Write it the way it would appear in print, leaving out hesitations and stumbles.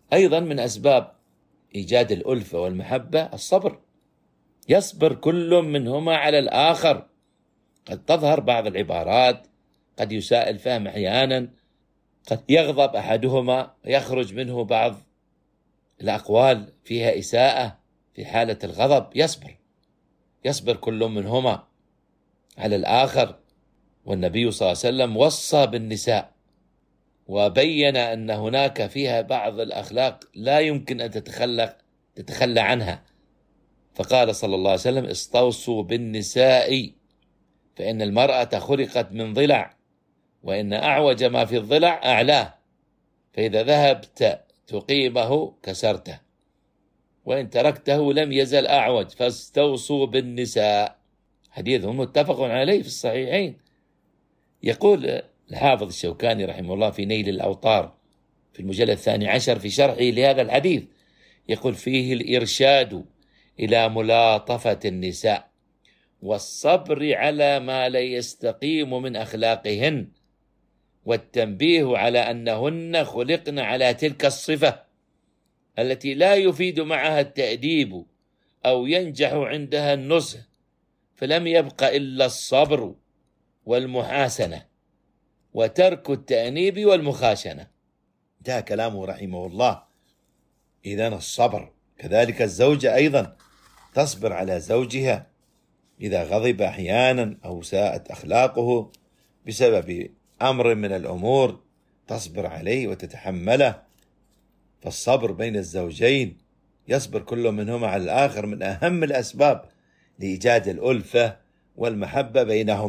أيضا من أسباب إيجاد الألفة والمحبة الصبر، يصبر كل منهما على الآخر. قد تظهر بعض العبارات، قد يساء الفهم أحيانا، قد يغضب أحدهما ويخرج منه بعض الأقوال فيها إساءة. في حالة الغضب يصبر كل منهما على الآخر. والنبي صلى الله عليه وسلم وصى بالنساء وبين أن هناك فيها بعض الأخلاق لا يمكن أن تتخلى عنها، فقال صلى الله عليه وسلم: استوصوا بالنساء فإن المرأة خلقت من ضلع، وإن أعوج ما في الضلع أعلاه، فإذا ذهبت تقيمه كسرته، وإن تركته لم يزل أعوج، فاستوصوا بالنساء. حديث متفق عليه في الصحيحين. يقول الحافظ الشوكاني رحمه الله في نيل الأوطار في المجلد 12 في شرحه لهذا الحديث، يقول: فيه الإرشاد إلى ملاطفة النساء والصبر على ما لا يستقيم من أخلاقهن، والتنبيه على أنهن خلقن على تلك الصفة التي لا يفيد معها التأديب أو ينجح عندها النصح، فلم يبق إلا الصبر والمحاسنة وترك التأنيب والمخاشنة. ده كلامه رحمه الله. إذن الصبر، كذلك الزوجة أيضا تصبر على زوجها إذا غضب أحيانا أو ساءت أخلاقه بسبب أمر من الأمور، تصبر عليه وتتحمله. فالصبر بين الزوجين، يصبر كل منهما على الآخر، من أهم الأسباب لإيجاد الألفة والمحبة بينهم.